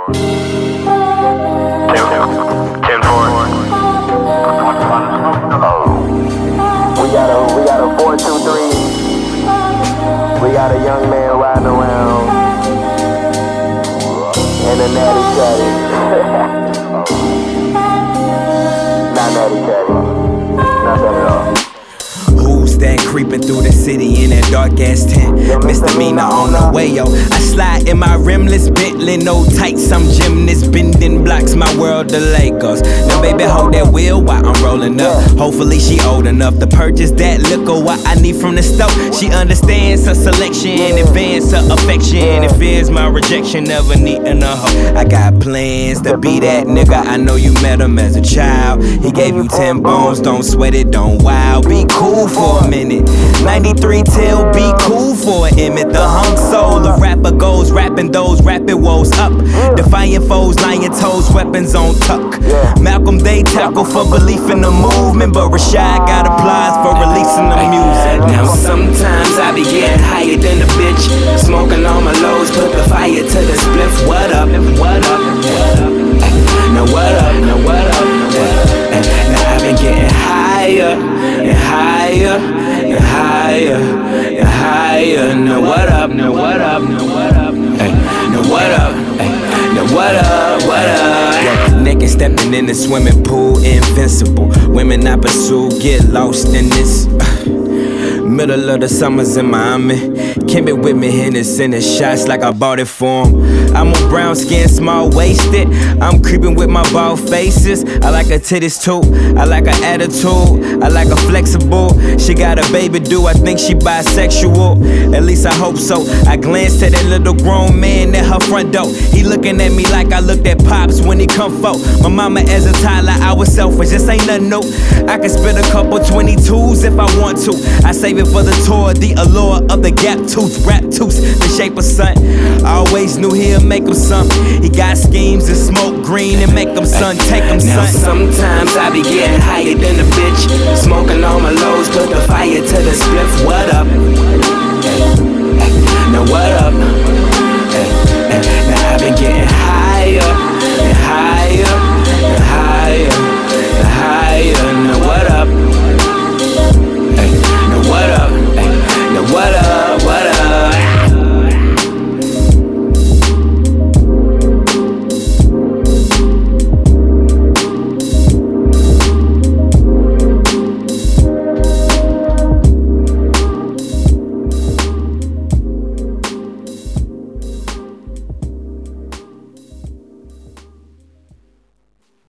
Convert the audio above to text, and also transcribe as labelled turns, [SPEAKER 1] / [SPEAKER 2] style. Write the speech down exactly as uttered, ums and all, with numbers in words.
[SPEAKER 1] ten four. We got a, we got a four two three. We got a young man riding around in a natty caddy. Not natty caddy. Not that at all.
[SPEAKER 2] Who's that creeping through the city in that dark ass tent? Misdemeanor on the way, yo. I slide in my rimless Bentley, no tights, I'm gymnast, bending blocks, my world the Lakers. Now baby hold that wheel while I'm rolling up. Hopefully she old enough to purchase that liquor, what I need from the stove. She understands her selection in advance, her affection, and fears my rejection, never needing a hoe. I got plans to be that nigga, I know you met him as a child. He gave you ten bones, don't sweat it, don't wow. Be cool for a minute. ninety-three till be cool for an Emmett. The hung soul, the rapper goes rapping those rapid woes up. Defiant foes, lion toes, weapons on tuck. Malcolm they tackle for belief in the movement, but Rashad got applause for releasing the music. Now sometimes I be getting higher than a bitch, smoking on my lows, put the fire to the spliff. What up? What up? Now what up? Now what up? Now I've been getting higher and higher and higher and higher. Now what up? Now what up? Now what up? Hey, now what up? Hey, now what up? What up? Yeah, naked stepping in the swimming pool, invincible. Women I pursue get lost in this. Middle of the summers in Miami. Came it with me, Hennessy, the shots like I bought it for him. I'm a brown skin, small waisted. I'm creeping with my bald faces. I like her titties too. I like her attitude. I like her flexible. She got a baby, do I think she bisexual? At least I hope so. I glanced at that little grown man at her front door. He looking at me like I looked at Pops when he come for. My mama as a toddler, I was selfish. This ain't nothing new. I can spit a couple twenty-twos if I want to. I save it for the tour, the allure of the gap tooth, rap tooth, the shape of sun. I always knew he'll make him something. He got schemes and smoke green and make them son, take them son. Now sometimes I be getting higher than a bitch, smoking on my lows, put the fire to the spliff. What up? Now what up?